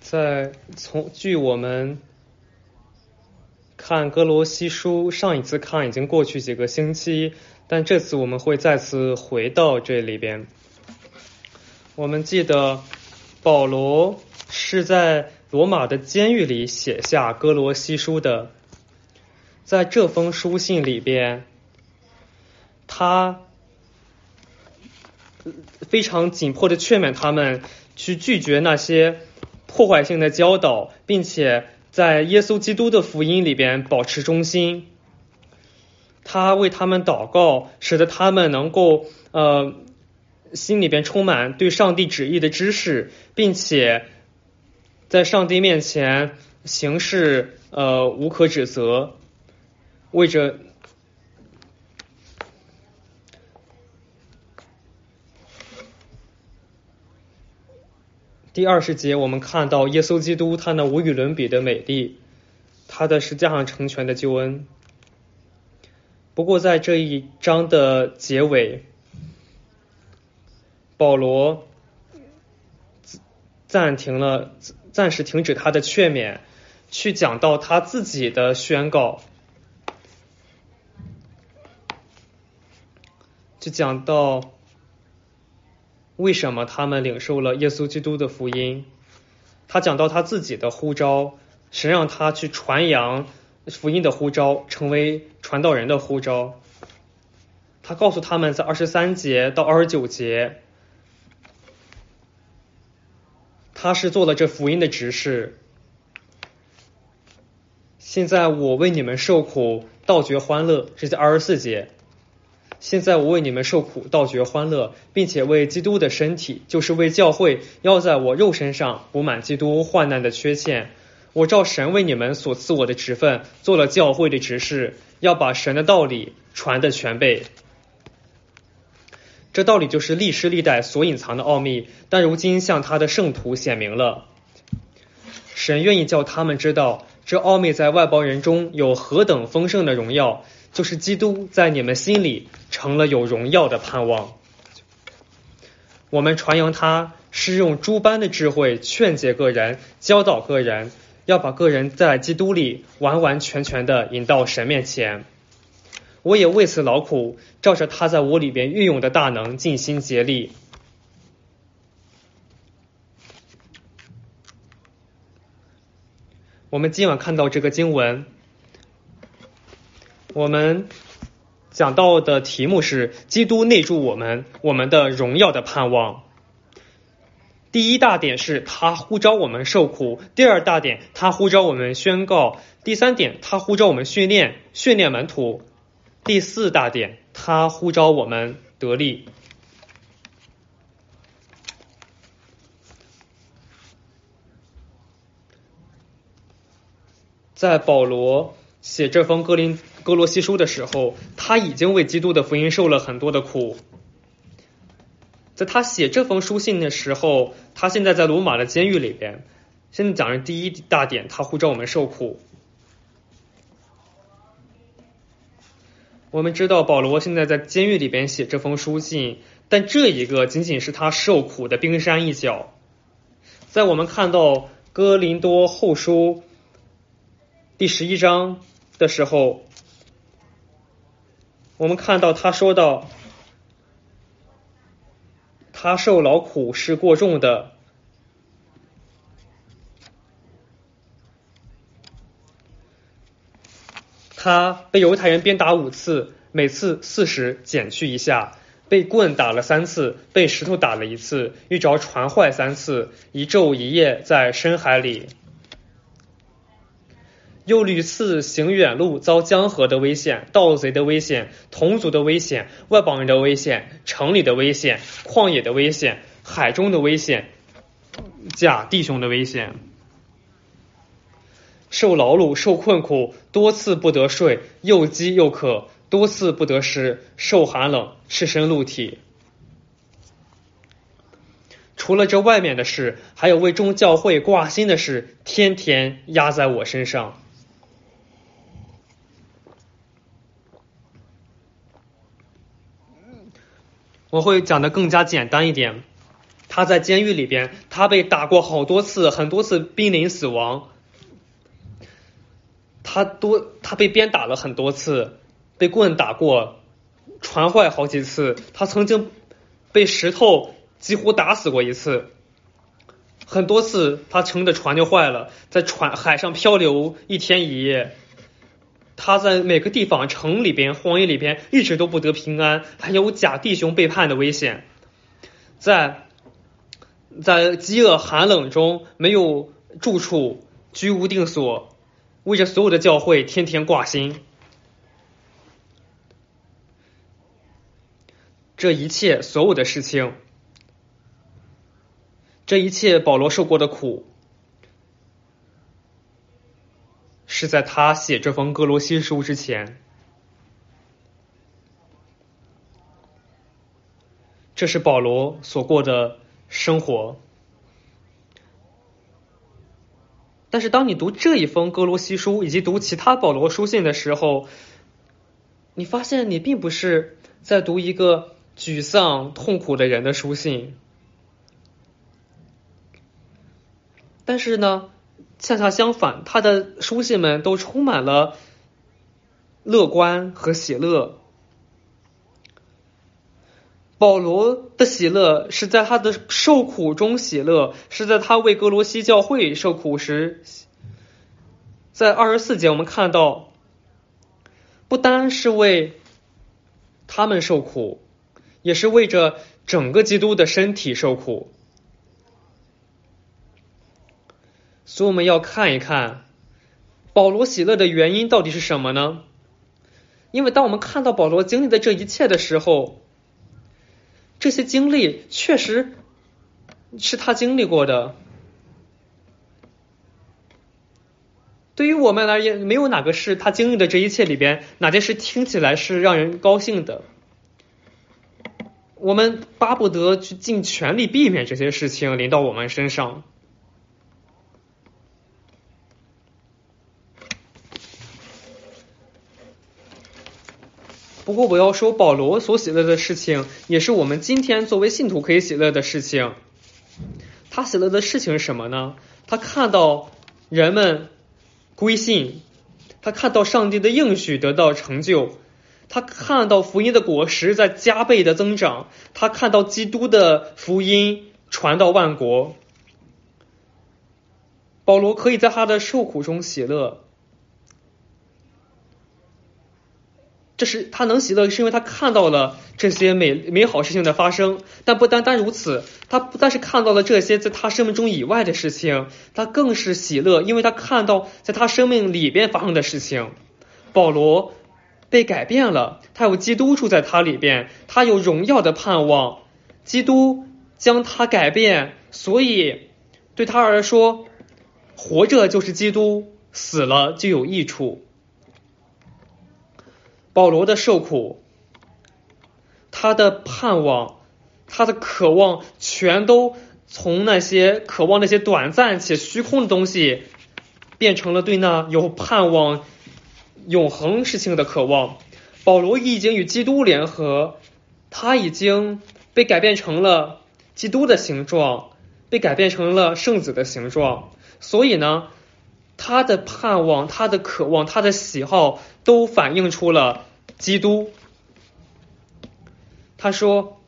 据我们看哥罗西书，上一次看已经过去几个星期，但这次我们会再次回到这里边。我们记得保罗是在罗马的监狱里写下哥罗西书的，在这封书信里边，他非常紧迫地劝勉他们去拒绝那些破坏性的教导，并且在耶稣基督的福音里边保持忠心。他为他们祷告，使得他们能够心里边充满对上帝旨意的知识，并且在上帝面前行事无可指责，为着第20节，我们看到耶稣基督他那无与伦比的美丽，他的十字架上成全的救恩。不过在这一章的结尾，保罗暂时停止他的劝勉，去讲到他自己的宣告，就讲到为什么他们领受了耶稣基督的福音。他讲到他自己的呼召，神让他去传扬福音的呼召，成为传道人的呼召。他告诉他们，在23节到29节，他是做了这福音的执事。现在我为你们受苦，倒觉欢乐，是在24节。现在我为你们受苦，倒觉欢乐，并且为基督的身体，就是为教会，要在我肉身上补满基督患难的缺欠。我照神为你们所赐我的职分，做了教会的执事，要把神的道理传得全备。这道理就是历世历代所隐藏的奥秘，但如今向他的圣徒显明了。神愿意叫他们知道，这奥秘在外邦人中有何等丰盛的荣耀，就是基督在你们心里成了有荣耀的盼望。我们传扬他，是用诸般的智慧劝解个人，教导个人，要把个人在基督里完完全全的引到神面前。我也为此劳苦，照着他在我里边运用的大能尽心竭力。我们今晚看到这个经文，我们讲到的题目是基督内住我们的荣耀的盼望。第一大点是他呼召我们受苦，第二大点他呼召我们宣告，第三点他呼召我们训练门徒，第四大点他呼召我们得力。在保罗写这封哥罗西书的时候，他已经为基督的福音受了很多的苦。在他写这封书信的时候，他现在在罗马的监狱里边。现在讲的第一大点，他呼召我们受苦。我们知道保罗现在在监狱里边写这封书信，但这一个仅仅是他受苦的冰山一角。在我们看到哥林多后书第11章的时候，我们看到他说到，他受劳苦是过重的，他被犹太人鞭打5次，每次40减去1下，被棍打了3次，被石头打了1次，遇着船坏3次，一昼一夜在深海里，又屡次行远路，遭江河的危险，盗贼的危险，同族的危险，外邦人的危险，城里的危险，旷野的危险，海中的危险，假弟兄的危险，受劳碌，受困苦，多次不得睡，又饥又渴，多次不得食，受寒冷，赤身露体。除了这外面的事，还有为众教会挂心的事，天天压在我身上。我会讲得更加简单一点， 他在监狱里边，他被打过好多次，很多次濒临死亡。他被鞭打了很多次，被棍打过，船坏好几次。他曾经被石头几乎打死过一次，很多次他乘的船就坏了，在海上漂流1天1夜。他在每个地方，城里边、荒野里边一直都不得平安，还有假弟兄背叛的危险。在饥饿寒冷中没有住处，居无定所，为着所有的教会天天挂心。这一切所有的事情，这一切保罗受过的苦，是在他写这封哥罗西书之前。这是保罗所过的生活。但是当你读这一封哥罗西书以及读其他保罗书信的时候，你发现你并不是在读一个沮丧痛苦的人的书信，但是呢，恰恰相反，他的书信们都充满了乐观和喜乐。保罗的喜乐是在他的受苦中喜乐，是在他为哥罗西教会受苦时。在24节我们看到，不单是为他们受苦，也是为着整个基督的身体受苦。所以我们要看一看保罗喜乐的原因到底是什么呢？因为当我们看到保罗经历的这一切的时候，这些经历确实是他经历过的。对于我们而言，没有哪个是他经历的这一切里边哪件事听起来是让人高兴的。我们巴不得去尽全力避免这些事情临到我们身上。不过我要说，保罗所喜乐的事情也是我们今天作为信徒可以喜乐的事情。他喜乐的事情是什么呢？他看到人们归信，他看到上帝的应许得到成就，他看到福音的果实在加倍的增长，他看到基督的福音传到万国。保罗可以在他的受苦中喜乐，这是他能喜乐，是因为他看到了这些美好事情的发生。但不单单如此，他不但是看到了这些在他生命中以外的事情，他更是喜乐，因为他看到在他生命里边发生的事情。保罗被改变了，他有基督住在他里边，他有荣耀的盼望，基督将他改变，所以对他而说，活着就是基督，死了就有益处。保罗的受苦，他的盼望，他的渴望，全都从那些渴望那些短暂且虚空的东西，变成了对那有盼望永恒事情的渴望。保罗已经与基督联合，他已经被改变成了基督的形状，被改变成了圣子的形状。所以呢，他的盼望，他的渴望，他的喜好都反映出了基督。他说，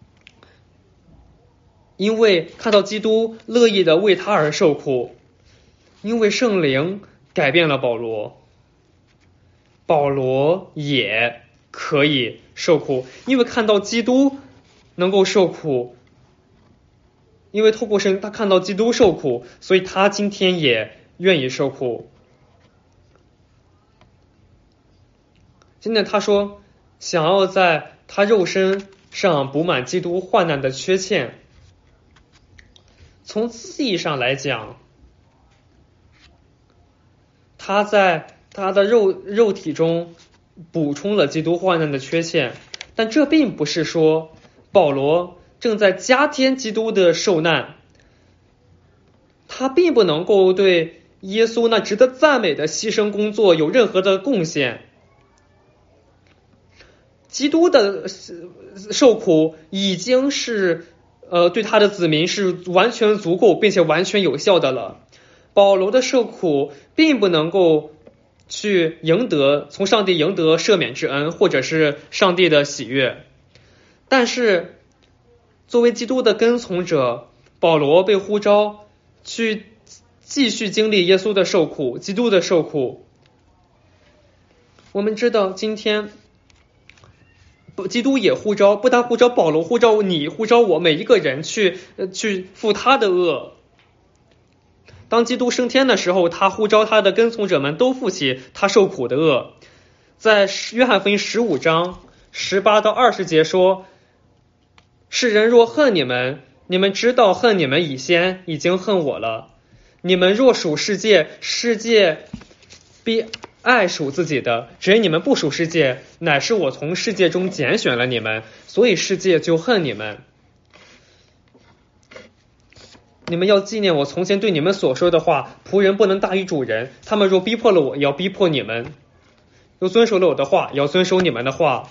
因为看到基督乐意的为他而受苦，因为圣灵改变了保罗，保罗也可以受苦，因为看到基督能够受苦，因为透过圣灵他看到基督受苦，所以他今天也愿意受苦。现在他说，想要在他肉身上补满基督患难的缺欠。从字义上来讲，他在他的肉体中补充了基督患难的缺陷，但这并不是说保罗正在加添基督的受难，他并不能够对耶稣那值得赞美的牺牲工作有任何的贡献。基督的受苦已经是对他的子民是完全足够并且完全有效的了。保罗的受苦并不能够去从上帝赢得赦免之恩，或者是上帝的喜悦。但是作为基督的跟从者，保罗被呼召去继续经历耶稣的受苦，基督的受苦。我们知道今天基督也呼召，不但呼召保罗，呼召你，呼召我，每一个人去负他的恶。当基督升天的时候，他呼召他的跟从者们都负起他受苦的恶。在约翰福音15章18到20节说，世人若恨你们，你们知道恨你们以先已经恨我了。你们若属世界，世界必爱属自己的，只因你们不属世界，乃是我从世界中拣选了你们，所以世界就恨你们。你们要纪念我从前对你们所说的话，仆人不能大于主人，他们若逼迫了我，也要逼迫你们；若遵守了我的话，也要遵守你们的话。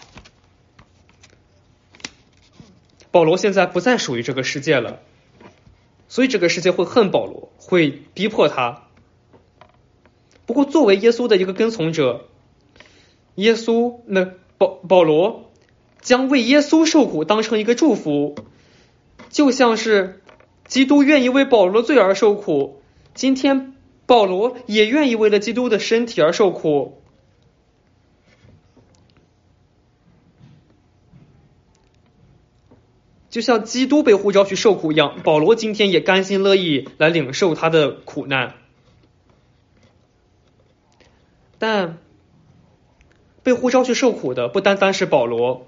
保罗现在不再属于这个世界了，所以这个世界会恨保罗，会逼迫他。不过作为耶稣的一个跟从者，保罗将为耶稣受苦当成一个祝福，就像是基督愿意为保罗的罪而受苦，今天保罗也愿意为了基督的身体而受苦。就像基督被呼召去受苦一样，保罗今天也甘心乐意来领受他的苦难。但被呼召去受苦的不单单是保罗，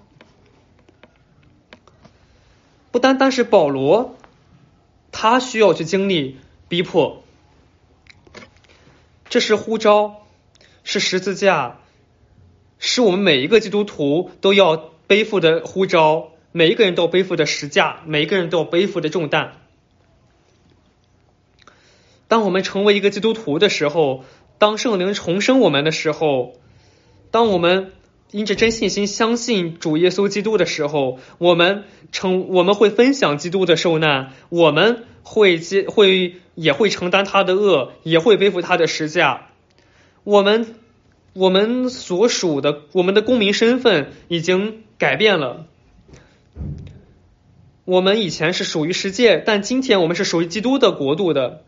他需要去经历逼迫。这是呼召，是十字架，是我们每一个基督徒都要背负的呼召，每一个人都要背负的十架，每一个人都要背负的重担。当我们成为一个基督徒的时候，当圣灵重生我们的时候，当我们因着真信心相信主耶稣基督的时候，我们会分享基督的受难，我们也会承担他的恶，也会背负他的十架。我们所属的我们的公民身份已经改变了。我们以前是属于世界，但今天我们是属于基督的国度的。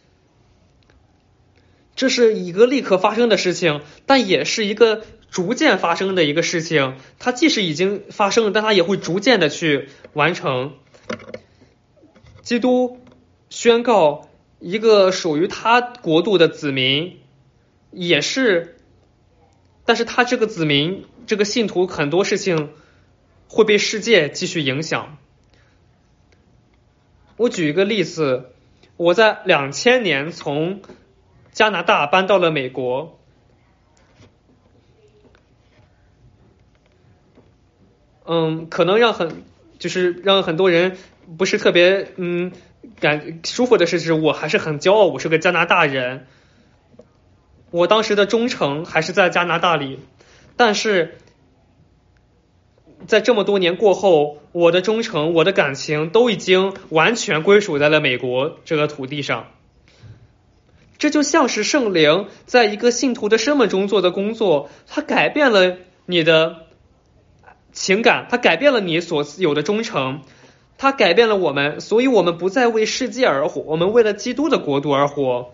这是一个立刻发生的事情，但也是一个逐渐发生的一个事情。它即使已经发生了，但它也会逐渐的去完成。基督宣告一个属于他国度的子民，但是他这个子民，这个信徒很多事情会被世界继续影响。我举一个例子，我在2000年从加拿大搬到了美国。可能让很多人不是特别舒服的是，我还是很骄傲，我是个加拿大人。我当时的忠诚还是在加拿大里，但是在这么多年过后，我的忠诚，我的感情都已经完全归属在了美国这个土地上。这就像是圣灵在一个信徒的生命中做的工作，它改变了你的情感，它改变了你所有的忠诚，它改变了我们，所以我们不再为世界而活，我们为了基督的国度而活。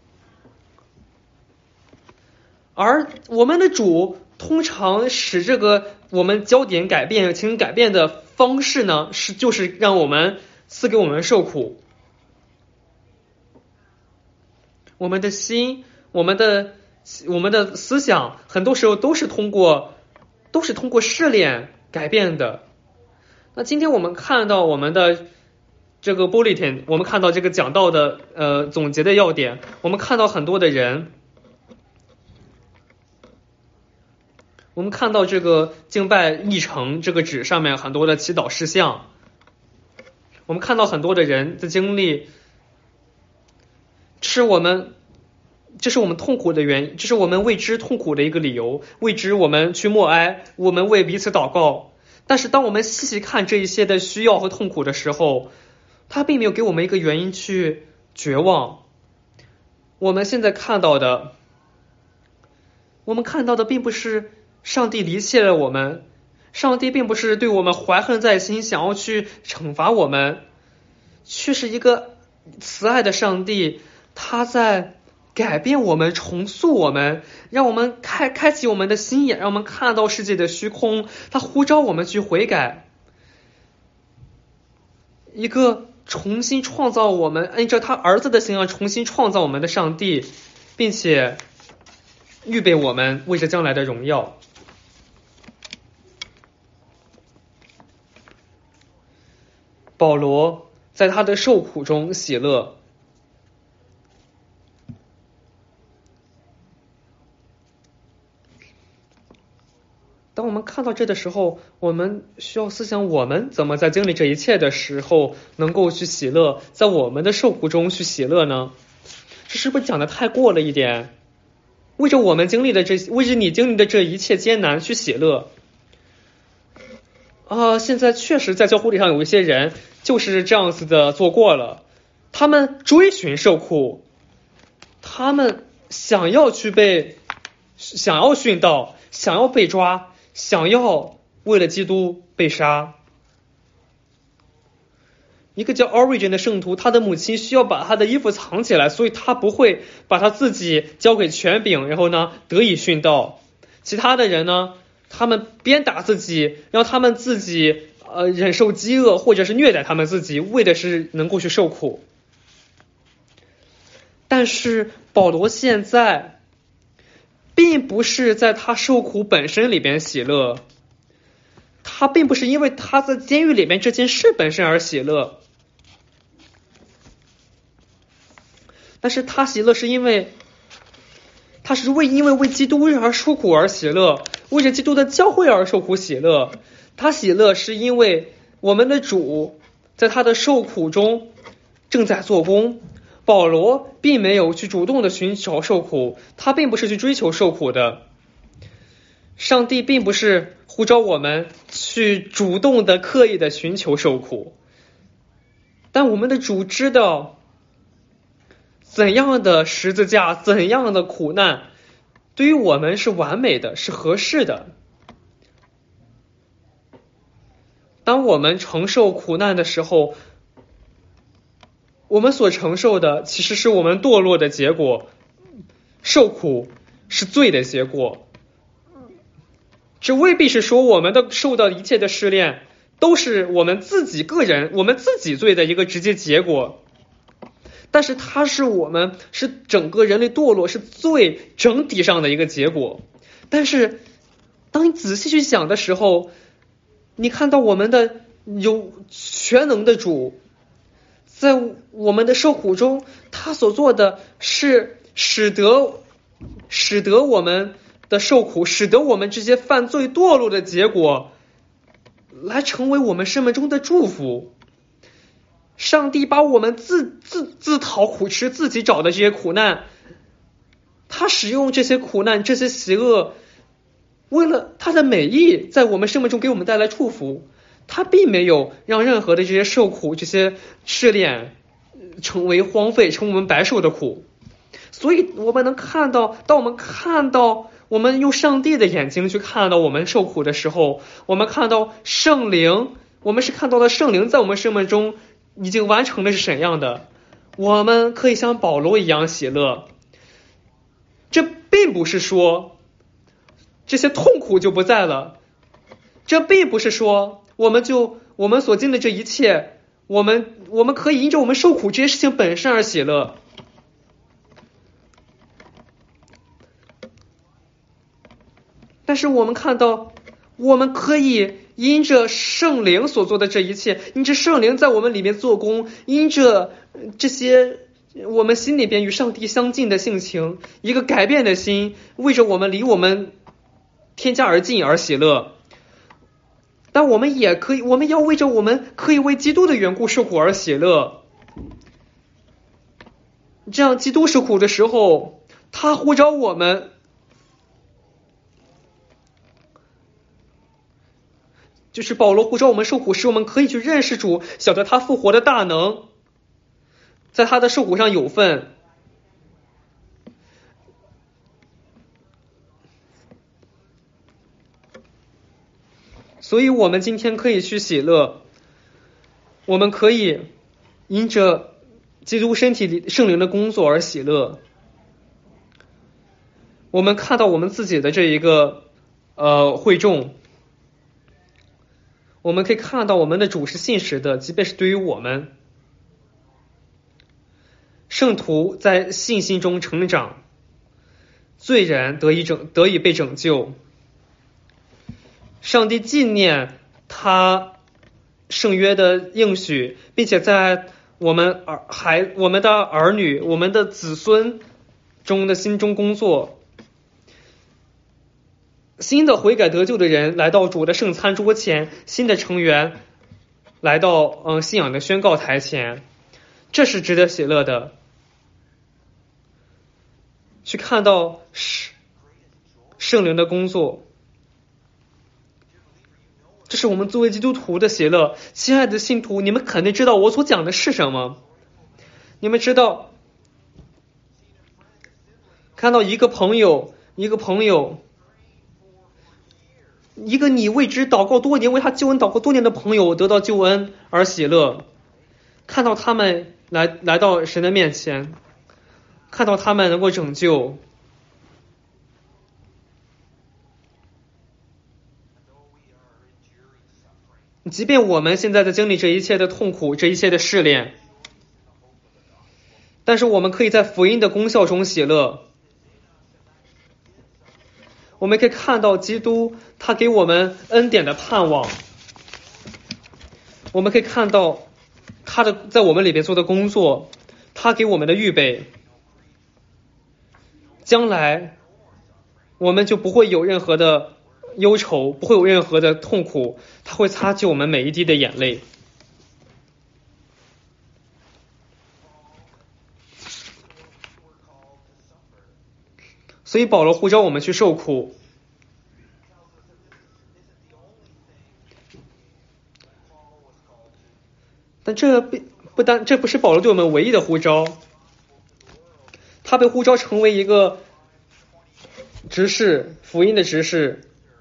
而我们的主通常使这个我们焦点改变、情改变的方式呢，就是让我们赐给我们受苦。我们的心，我们的思想，很多时候都是通过试炼改变的。那今天我们看到我们的这个 bulletin， 我们看到这个讲道的总结的要点，我们看到很多的人，我们看到这个敬拜议程这个纸上面很多的祈祷事项，我们看到很多的人的经历。这是我们痛苦的原因，这是我们为之痛苦的一个理由，为之我们去默哀，我们为彼此祷告。 但是当我们细细看这一些的需要和痛苦的时候，他并没有给我们一个原因去绝望。我们现在看到的并不是上帝离弃了我们，上帝并不是对我们怀恨在心，想要去惩罚我们，却是一个慈爱的上帝，他在改变我们，重塑我们，让我们开启我们的心眼，让我们看到世界的虚空，他呼召我们去悔改，一个重新创造我们，按照他儿子的形象重新创造我们的上帝，并且预备我们为着将来的荣耀。保罗在他的受苦中喜乐。当我们看到这的时候，我们需要思想，我们怎么在经历这一切的时候能够去喜乐，在我们的受苦中去喜乐呢？这是不是讲的太过了一点？为着我们经历的为着你经历的这一切艰难去喜乐现在确实在教会里上有一些人就是这样子的做过了，他们追寻受苦，他们想要殉道，想要被抓，想要为了基督被杀。一个叫 Origin 的圣徒，他的母亲需要把他的衣服藏起来，所以他不会把他自己交给权柄，然后呢得以殉道。其他的人呢，他们鞭打自己，让他们自己忍受饥饿，或者是虐待他们自己，为的是能够去受苦。但是保罗现在并不是在他受苦本身里边喜乐，他并不是因为他在监狱里面这件事本身而喜乐，但是他喜乐是因为为基督而受苦而喜乐，为着基督的教会而受苦喜乐。他喜乐是因为我们的主在他的受苦中正在做工。保罗并没有去主动的寻求受苦，他并不是去追求受苦的。上帝并不是呼召我们去主动的刻意的寻求受苦，但我们的主知道怎样的十字架，怎样的苦难对于我们是完美的，是合适的。当我们承受苦难的时候，我们所承受的其实是我们堕落的结果，受苦是罪的结果。这未必是说我们的受到一切的试炼都是我们自己个人我们自己罪的一个直接结果，但是它是整个人类堕落是罪整体上的一个结果。但是当你仔细去想的时候，你看到我们的有全能的主在我们的受苦中，他所做的是使得我们的受苦，使得我们这些犯罪堕落的结果来成为我们生命中的祝福。上帝把我们自讨苦吃，自己找的这些苦难，他使用这些苦难，这些邪恶，为了他的美意在我们生命中给我们带来祝福。他并没有让任何的这些受苦，这些试炼成为荒废，成为我们白受的苦。所以我们能看到，当我们看到，我们用上帝的眼睛去看到我们受苦的时候，我们看到圣灵，我们是看到了圣灵在我们生命中已经完成的是怎样的，我们可以像保罗一样喜乐。这并不是说这些痛苦就不在了，这并不是说我们所经历的这一切，我们可以因着我们受苦这些事情本身而喜乐。但是我们看到，我们可以因着圣灵所做的这一切，因着圣灵在我们里面做工，因着这些我们心里边与上帝相近的性情，一个改变的心，为着我们离我们天家而近而喜乐。但我们要为着我们可以为基督的缘故受苦而喜乐。这样基督受苦的时候，他呼召我们， 就是保罗呼召我们受苦，使我们可以去认识主，晓得他复活的大能，在他的受苦上有份。所以我们今天可以去喜乐，我们可以因着基督身体里圣灵的工作而喜乐。我们看到我们自己的这一个会众，我们可以看到我们的主是信实的，即便是对于我们圣徒在信心中成长，罪人得以被拯救。上帝纪念他圣约的应许，并且在我们的儿女、我们的子孙中的心中工作。新的悔改得救的人来到主的圣餐桌前，新的成员来到信仰的宣告台前，这是值得喜乐的。去看到圣灵的工作，这是我们作为基督徒的喜乐。亲爱的信徒，你们肯定知道我所讲的是什么。你们知道，看到一个朋友，一个你为之祷告多年、为他救恩祷告多年的朋友得到救恩而喜乐，看到他们来到神的面前，看到他们能够拯救。即便我们现在在经历这一切的痛苦、这一切的试炼，但是我们可以在福音的功效中喜乐。我们可以看到基督他给我们恩典的盼望，我们可以看到他在我们里边做的工作，他给我们的预备，将来我们就不会有任何的忧愁，不会有任何的痛苦，他会擦去我们每一滴的眼泪。所以保罗呼召我们去受苦，但这不是保罗对我们唯一的呼召，他被呼召成为一个执事，福音的执事。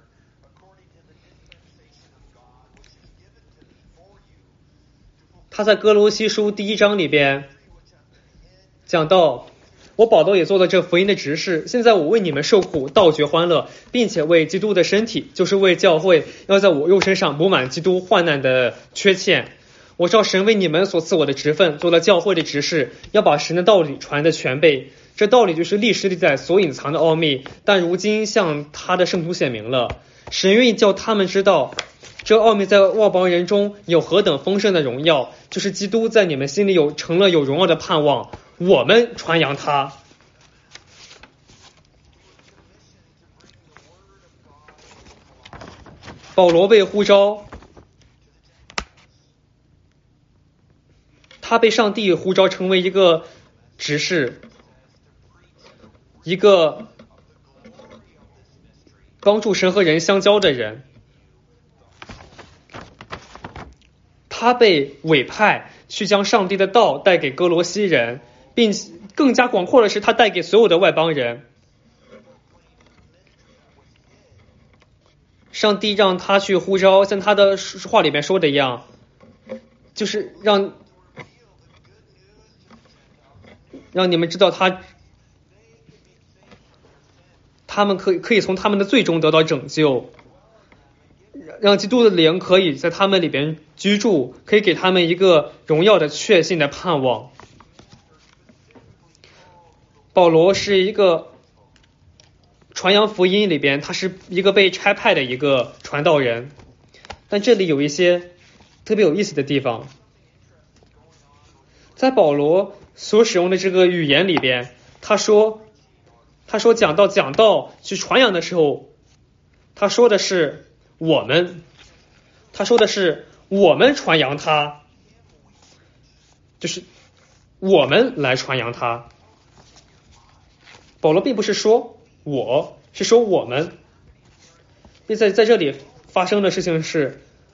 他在哥罗西书第1章里边讲到，我保罗也做了这福音的执事，现在我为你们受苦，倒觉欢乐，并且为基督的身体，就是为教会，要在我肉身上补满基督患难的缺欠。我照神为你们所赐我的职分，做了教会的执事，要把神的道理传得全备。这道理就是历史里在所隐藏的奥秘，但如今向他的圣徒显明了。神愿意叫他们知道，这奥秘在外邦人中有何等丰盛的荣耀，就是基督在你们心里成了有荣耀的盼望。我们传扬他。保罗被呼召，他被上帝呼召成为一个执事，一个帮助神和人相交的人。他被委派去将上帝的道带给哥罗西人，并更加广阔的是，他带给所有的外邦人。上帝让他去呼召，像他的话里面说的一样，就是让你们知道他们可以从他们的罪中得到拯救，让基督的灵可以在他们里边居住，可以给他们一个荣耀的确信的盼望。保罗是一个传扬福音里边，他是一个被差派的一个传道人，但这里有一些特别有意思的地方。在保罗所使用的这个语言里边，他说讲道去传扬的时候，他说的是我们传扬他，就是我们来传扬他。保罗并不是说我，是说我们。并在这里发生的事情是，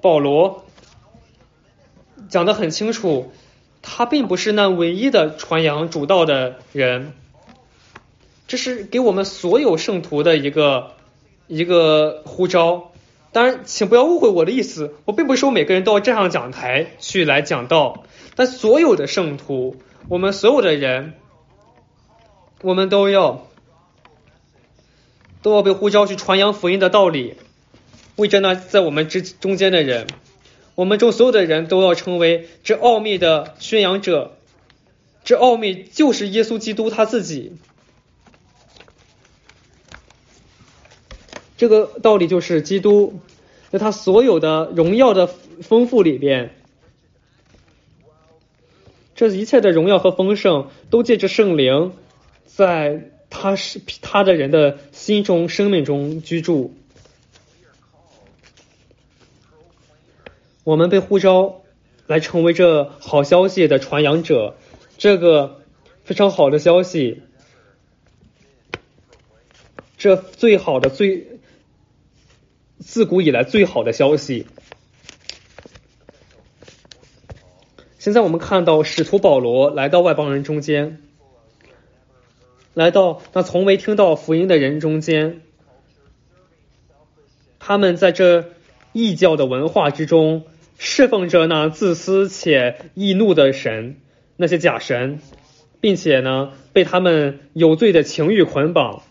保罗讲得很清楚，他并不是那唯一的传扬主道的人，这是给我们所有圣徒的一个呼召。当然请不要误会我的意思，我并不是说每个人都要站上讲台去来讲道，但所有的圣徒，我们所有的人，我们都要被呼召去传扬福音的道理，为着那在我们中间的人，我们中所有的人都要成为这奥秘的宣扬者。这奥秘就是耶稣基督他自己，这个道理就是基督在他所有的荣耀的丰富里边，这一切的荣耀和丰盛都借着圣灵在他的人的心中生命中居住。我们被呼召来成为这好消息的传扬者，这个非常好的消息，这最好的自古以来最好的消息。现在我们看到使徒保罗来到外邦人中间，来到那从未听到福音的人中间，他们在这异教的文化之中侍奉着那自私且易怒的神，那些假神，并且呢被他们有罪的情欲捆绑。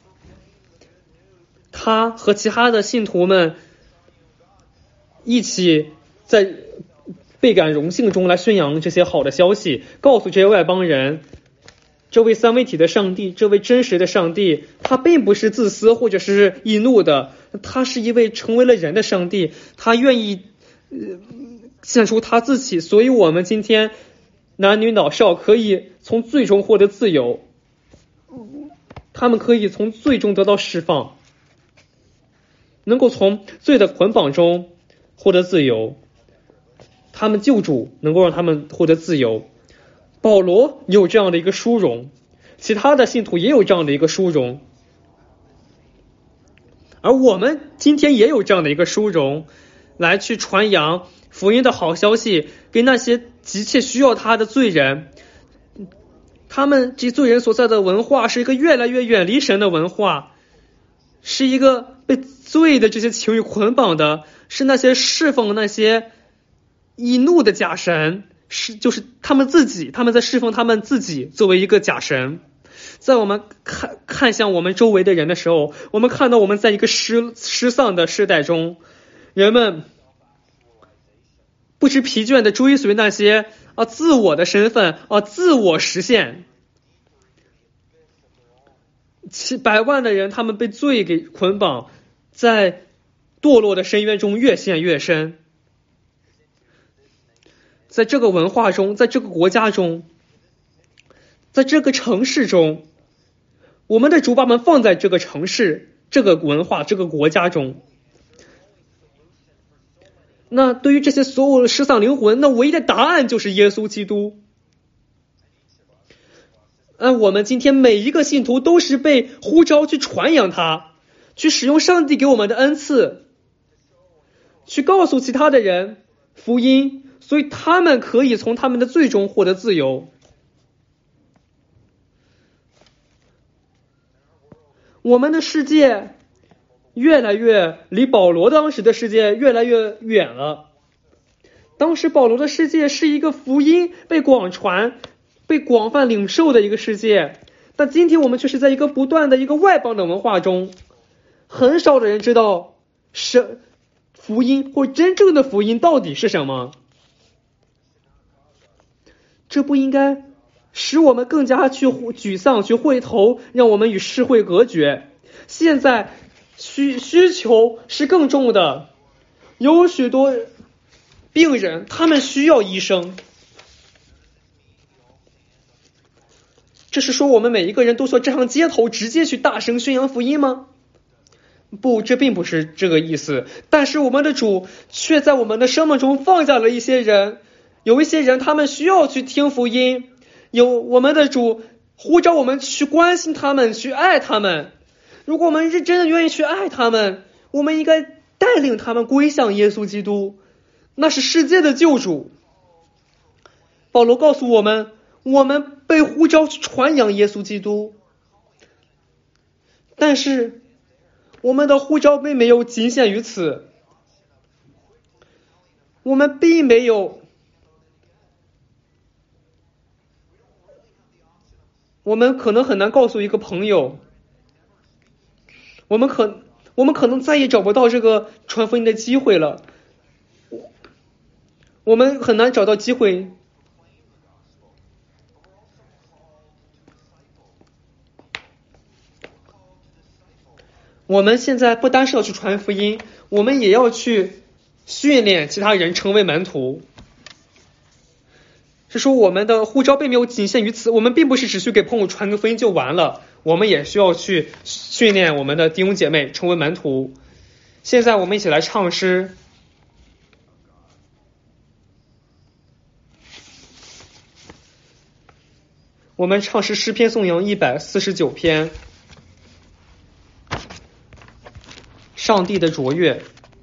他和其他的信徒们一起在倍感荣幸中来宣扬这些好的消息，告诉这些外邦人，这位三位一体的上帝，这位真实的上帝，他并不是自私或者是易怒的，他是一位成为了人的上帝，他愿意献出他自己，所以我们今天男女老少可以从罪中获得自由，他们可以从罪中得到释放，能够从罪的捆绑中获得自由，他们救主能够让他们获得自由。保罗有这样的一个殊荣，其他的信徒也有这样的一个殊荣，而我们今天也有这样的一个殊荣，来去传扬福音的好消息给那些急切需要他的罪人。他们这罪人所在的文化是一个越来越远离神的文化，是一个被罪的这些情欲捆绑的，是那些侍奉那些易怒的假神，就是他们自己，他们在侍奉他们自己作为一个假神。在我们看向我们周围的人的时候，我们看到我们在一个失丧的时代中，人们不知疲倦地追随那些自我的身份自我实现。百万的人他们被罪给捆绑，在堕落的深渊中越陷越深。在这个文化中，在这个国家中，在这个城市中，我们的主把们放在这个城市、这个文化、这个国家中。那对于这些所有的失丧灵魂，那唯一的答案就是耶稣基督。我们今天每一个信徒都是被呼召去传扬他，去使用上帝给我们的恩赐，去告诉其他的人福音，所以他们可以从他们的罪中获得自由。我们的世界越来越离保罗当时的世界越来越远了。当时保罗的世界是一个福音被广传、被广泛领受的一个世界，但今天我们却是在一个不断的一个外邦的文化中，很少的人知道福音或真正的福音到底是什么。这不应该使我们更加去沮丧、去回头，让我们与世会隔绝。现在需求是更重的，有许多病人他们需要医生。这是说我们每一个人都说站上街头直接去大声宣扬福音吗？不，这并不是这个意思。但是我们的主却在我们的生命中放下了一些人，有一些人他们需要去听福音，我们的主呼召我们去关心他们，去爱他们。如果我们是真的愿意去爱他们，我们应该带领他们归向耶稣基督，那是世界的救主。保罗告诉我们，我们被呼召传扬耶稣基督，但是我们的呼召并没有仅限于此。我们并没有，我们可能很难告诉一个朋友，我们可能再也找不到这个传福音的机会了，我们很难找到机会。我们现在不单是要去传福音，我们也要去训练其他人成为门徒。是说我们的呼召并没有仅限于此，我们并不是只需给朋友传个福音就完了，我们也需要去训练我们的弟兄姐妹成为门徒。现在我们一起来唱诗，我们唱诗诗篇颂扬149篇，上帝的卓越。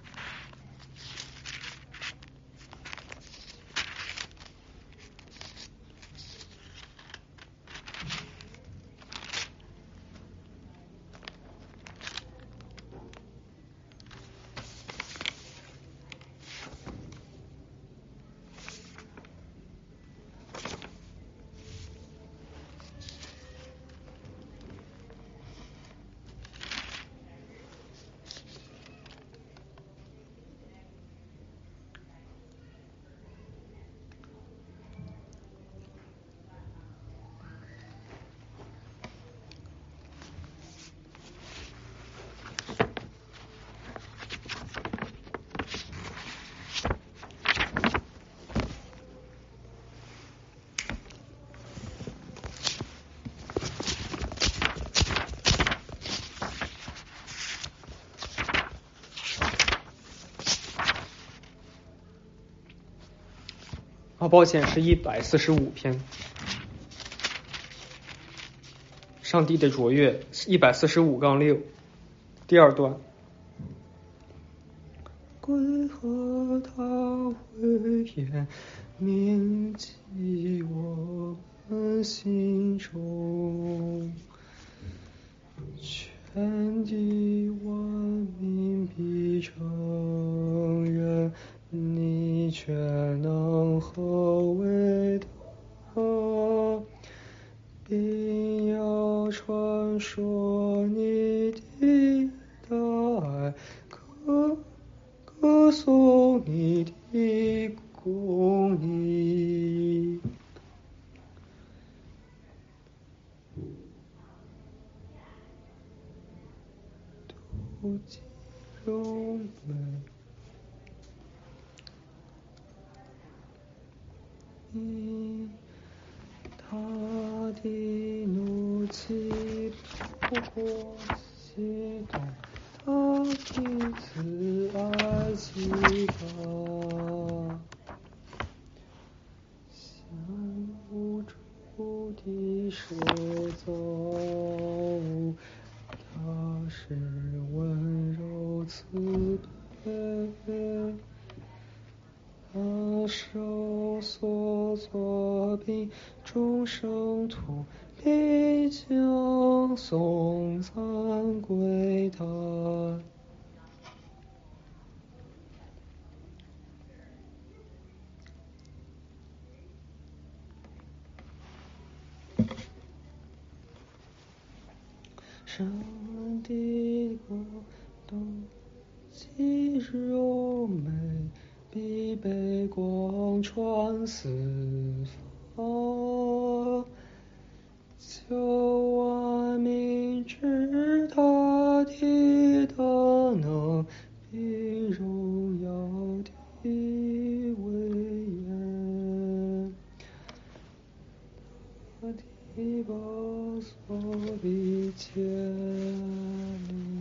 抱歉，是145篇，上帝的卓越145-6第二段。归和他威严铭记我们心中，全地万民必承认你全能和伟大，并要传说你的大爱，歌颂你的公义。都极柔美，他的怒气不过激动，他的慈爱极大，像无主的受造物，他是温柔慈悲，他手所作并众生徒，必将颂赞归他。上帝国度极柔美，必被光传四方，救万民知他的大能，并荣耀的威严，他的宝座必建立。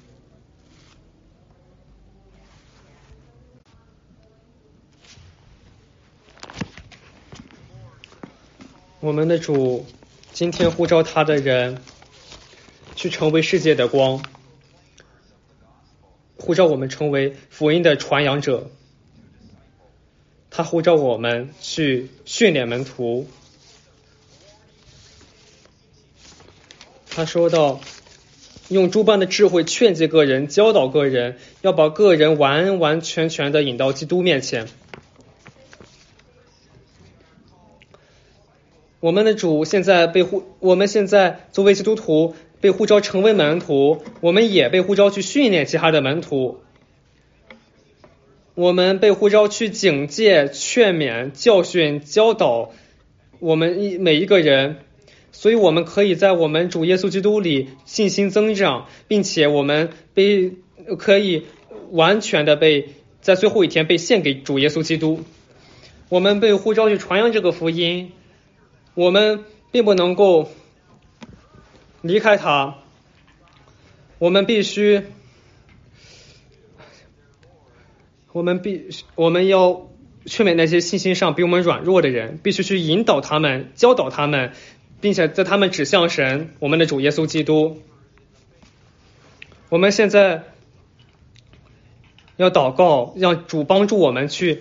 我们的主今天呼召他的人去成为世界的光， 呼召我们成为福音的传扬者，他呼召我们去训练门徒。他说到，用诸般的智慧劝诫个人，教导个人，要把个人完完全全的引到基督面前。我们的主我们现在作为基督徒被呼召成为门徒，我们也被呼召去训练其他的门徒，我们被呼召去警戒、劝勉、教训、教导我们每一个人，所以我们可以在我们主耶稣基督里信心增长，并且我们可以完全的在最后一天被献给主耶稣基督。我们被呼召去传扬这个福音，我们并不能够离开他，我们要劝勉那些信心上比我们软弱的人，必须去引导他们、教导他们，并且在他们指向神，我们的主耶稣基督。我们现在要祷告，让主帮助我们去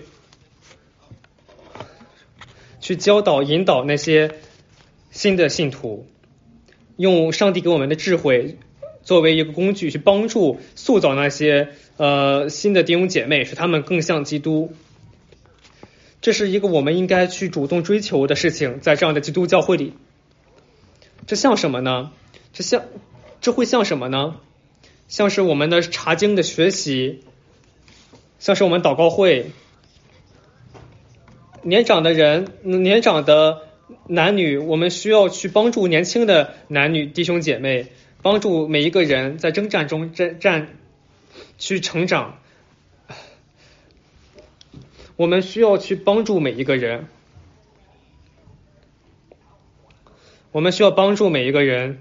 教导、引导那些新的信徒，用上帝给我们的智慧作为一个工具，去帮助塑造那些新的弟兄姐妹，使他们更像基督。这是一个我们应该去主动追求的事情，在这样的基督教会里。这像什么呢？这会像什么呢？像是我们的查经的学习，像是我们祷告会。年长的男女，我们需要去帮助年轻的男女弟兄姐妹，帮助每一个人在征战中去成长。我们需要去帮助每一个人，我们需要帮助每一个人，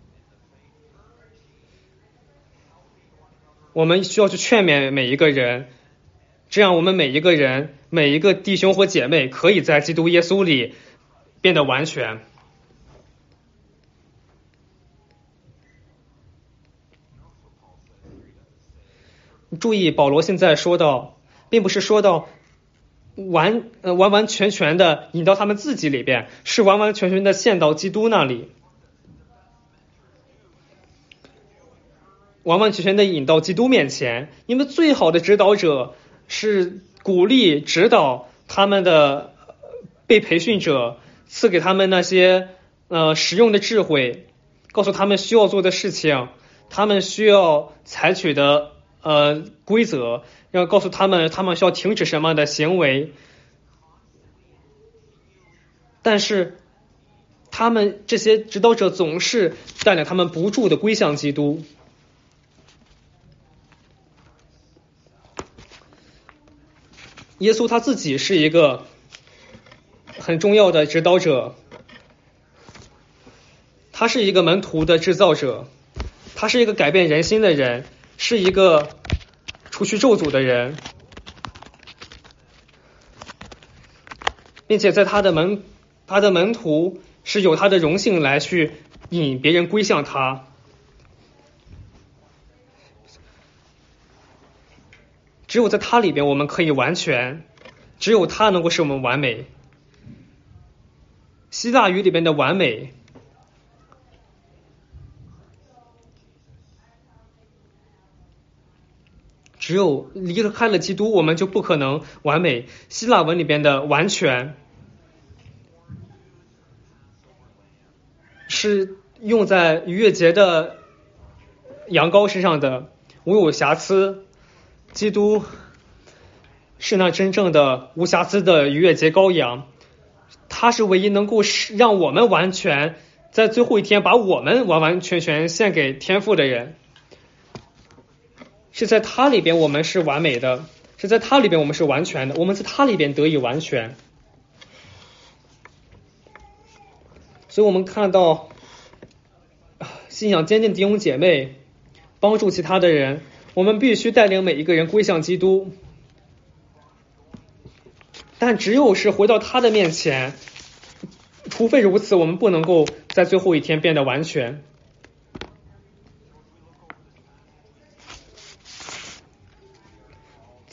我们需要去劝勉每一个人，这样我们每一个人、每一个弟兄或姐妹可以在基督耶稣里变得完全。注意，保罗现在说到，并不是说到完完全全的引到他们自己里边，是完完全全的献到基督那里，完完全全的引到基督面前。因为最好的指导者是鼓励指导他们的被培训者，赐给他们那些实用的智慧，告诉他们需要做的事情，他们需要采取的规则，要告诉他们需要停止什么样的行为。但是他们这些指导者总是带领他们不住的归向基督。耶稣他自己是一个很重要的指导者，他是一个门徒的制造者，他是一个改变人心的人，是一个除去咒诅的人，并且在他的门徒是有他的荣幸来去引别人归向他。只有在他里边我们可以完全，只有他能够使我们完美。希腊语里边的完美只有离开了基督，我们就不可能完美。希腊文里边的完全是用在逾越节的羊羔身上的，无有瑕疵。基督是那真正的无瑕疵的逾越节羔羊，他是唯一能够让我们完全在最后一天把我们完完全全献给天父的人。是在他里边我们是完美的，是在他里边我们是完全的，我们在他里边得以完全。所以我们看到信仰坚定的弟兄姐妹帮助其他的人，我们必须带领每一个人归向基督，但只有是回到他的面前，除非如此，我们不能够在最后一天变得完全。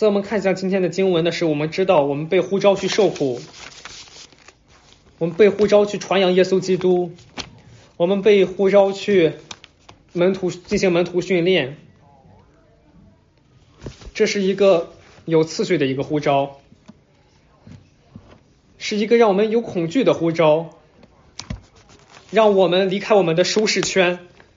在我们看一下今天的经文的时候，我们知道我们被呼召去受苦，我们被呼召去传扬耶稣基督，我们被呼召去进行门徒训练。这是一个有次序的一个呼召，是一个让我们有恐惧的呼召，让我们离开我们的舒适圈，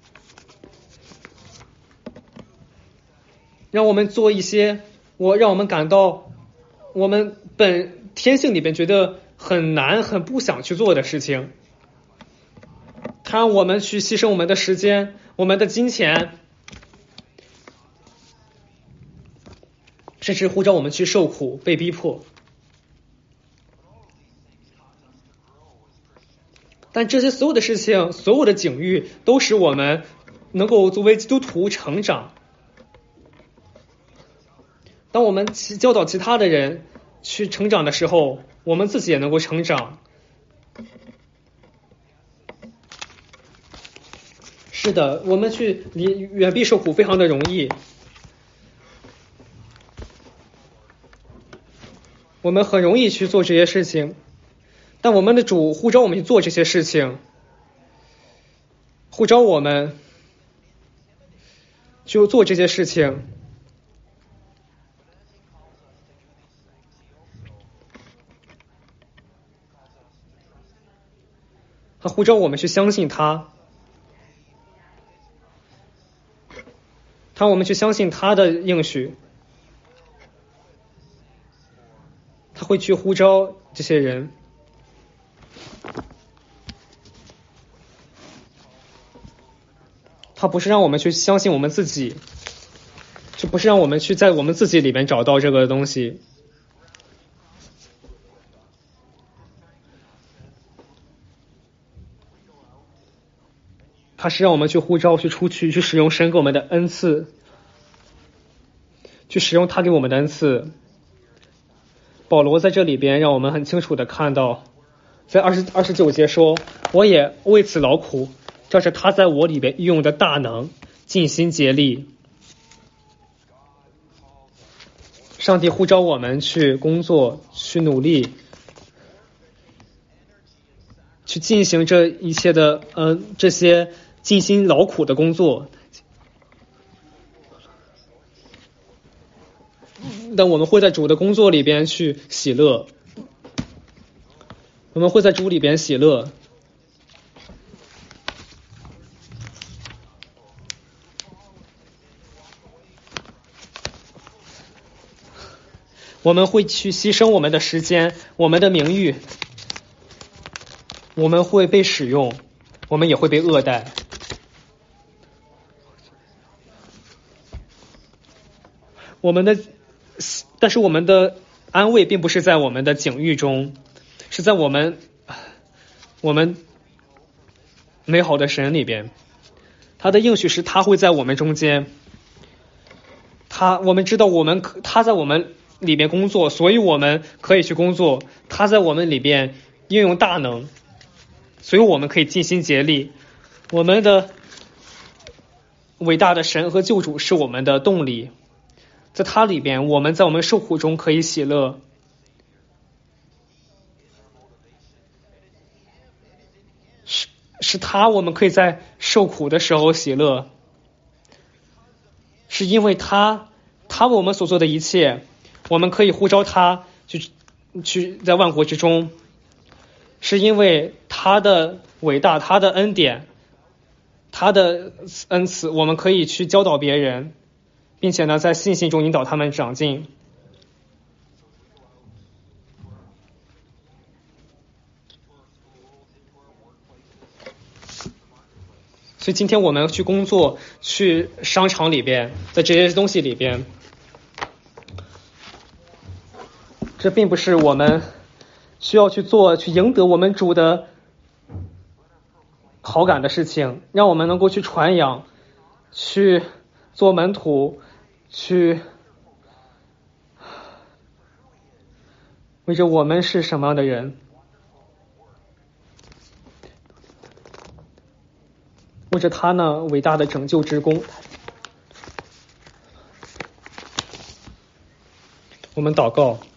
让我们做一些让我们感到我们天性里边觉得很难很不想去做的事情。他让我们去牺牲我们的时间，我们的金钱，甚至呼召我们去受苦被逼迫。但这些所有的事情，所有的境遇，都使我们能够作为基督徒成长。当我们教导其他的人去成长的时候，我们自己也能够成长。是的，我们去远避受苦非常的容易，我们很容易去做这些事情，但我们的主呼召我们去做这些事情，呼召我们去做这些事情。他呼召我们去相信他，我们去相信他的应许，他会去呼召这些人。他不是让我们去相信我们自己，就不是让我们去在我们自己里面找到这个东西。他是让我们去呼召，去出去，去使用神给我们的恩赐，去使用他给我们的恩赐。保罗在这里边让我们很清楚的看到，在29节说，我也为此劳苦，这是他在我里边运用的大能，尽心竭力。上帝呼召我们去工作，去努力，去进行这一切的这些尽心劳苦的工作。但我们会在主的工作里边去喜乐，我们会在主里边喜乐。我们会去牺牲我们的时间，我们的名誉，我们会被使用，我们也会被恶待。但是我们的安慰并不是在我们的境遇中，是在我们美好的神里边。他的应许是他会在我们中间，我们知道他在我们里边工作，所以我们可以去工作。他在我们里边应用大能，所以我们可以尽心竭力。我们的伟大的神和救主是我们的动力，在他里边，我们在我们受苦中可以喜乐。是他，我们可以在受苦的时候喜乐，是因为他为我们所做的一切，我们可以呼召他去在万国之中，是因为他的伟大，他的恩典，他的恩赐，我们可以去教导别人，并且呢，在信心中引导他们长进。所以今天我们去工作，去商场里边，在这些东西里边，这并不是我们需要去做，去赢得我们主的好感的事情，让我们能够去传扬，去做门徒，去为着我们是什么样的人，为着他呢伟大的拯救之功。 我们祷告。